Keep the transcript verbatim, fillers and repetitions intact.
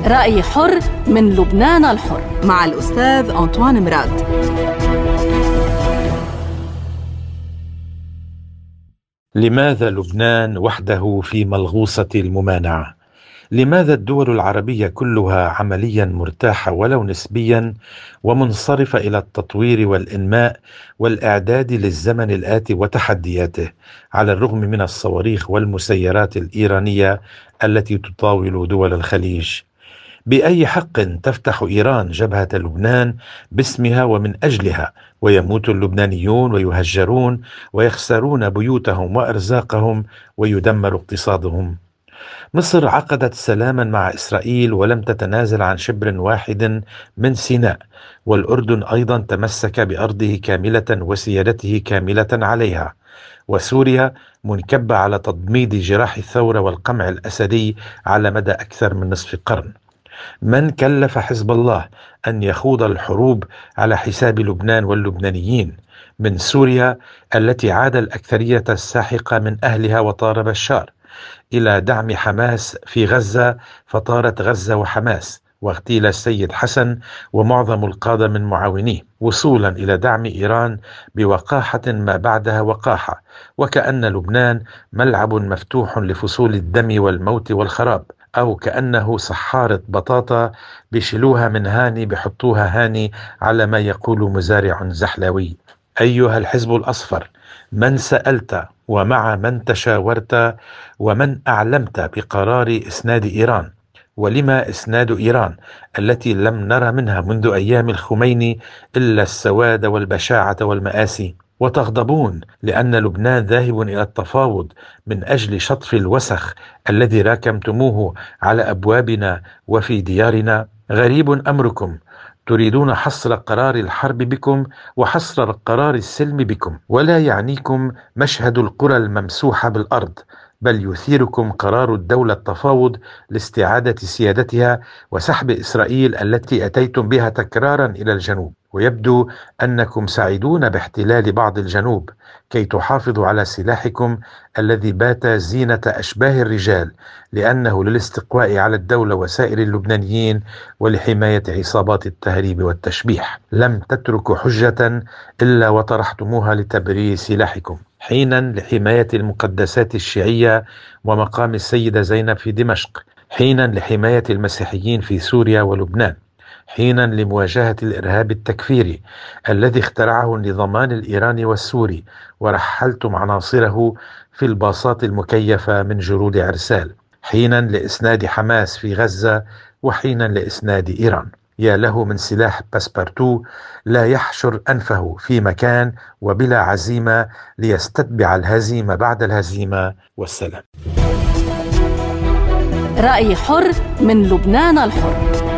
رأي حر من لبنان الحر مع الأستاذ أنطوان مراد. لماذا لبنان وحده في ملغوصة الممانعة؟ لماذا الدول العربية كلها عمليا مرتاحة ولو نسبيا ومنصرفة إلى التطوير والإنماء والإعداد للزمن الآتي وتحدياته، على الرغم من الصواريخ والمسيرات الإيرانية التي تطاول دول الخليج؟ بأي حق تفتح إيران جبهة لبنان باسمها ومن أجلها، ويموت اللبنانيون ويهجرون ويخسرون بيوتهم وأرزاقهم ويدمر اقتصادهم؟ مصر عقدت سلاما مع إسرائيل ولم تتنازل عن شبر واحد من سيناء، والأردن أيضا تمسك بأرضه كاملة وسيادته كاملة عليها، وسوريا منكبة على تضميد جراح الثورة والقمع الأسدي على مدى أكثر من نصف قرن. من كلف حزب الله أن يخوض الحروب على حساب لبنان واللبنانيين؟ من سوريا التي عاد الأكثرية الساحقة من أهلها وطار بشار، إلى دعم حماس في غزة فطارت غزة وحماس، واغتيل السيد حسن ومعظم القادة من معاونيه، وصولا إلى دعم إيران بوقاحة ما بعدها وقاحة، وكأن لبنان ملعب مفتوح لفصول الدم والموت والخراب، أو كأنه صحارة بطاطا بيشيلوها من هاني بحطوها هاني على ما يقول مزارع زحلاوي. أيها الحزب الأصفر، من سألت ومع من تشاورت ومن أعلمت بقرار إسناد إيران؟ ولما إسناد إيران التي لم نرى منها منذ أيام الخميني إلا السواد والبشاعة والمآسي؟ وتغضبون لأن لبنان ذاهب إلى التفاوض من أجل شطف الوسخ الذي راكمتموه على أبوابنا وفي ديارنا. غريب أمركم، تريدون حصر قرار الحرب بكم وحصر قرار السلم بكم، ولا يعنيكم مشهد القرى الممسوحة بالأرض، بل يثيركم قرار الدولة التفاوض لاستعادة سيادتها وسحب إسرائيل التي أتيتم بها تكرارا إلى الجنوب. ويبدو أنكم سعيدون باحتلال بعض الجنوب كي تحافظوا على سلاحكم الذي بات زينة أشباه الرجال، لأنه للاستقواء على الدولة وسائر اللبنانيين ولحماية عصابات التهريب والتشبيح. لم تتركوا حجة إلا وطرحتموها لتبرير سلاحكم، حينا لحماية المقدسات الشيعية ومقام السيدة زينب في دمشق، حينا لحماية المسيحيين في سوريا ولبنان، حينا لمواجهة الإرهاب التكفيري الذي اخترعه النظامان الإيراني والسوري ورحلتم عناصره في الباصات المكيفة من جرود عرسال، حينا لإسناد حماس في غزة، وحينا لإسناد إيران. يا له من سلاح باسبارتو لا يحشر أنفه في مكان وبلا عزيمة ليستتبع الهزيمة بعد الهزيمة، والسلام. رأي حر من لبنان الحر.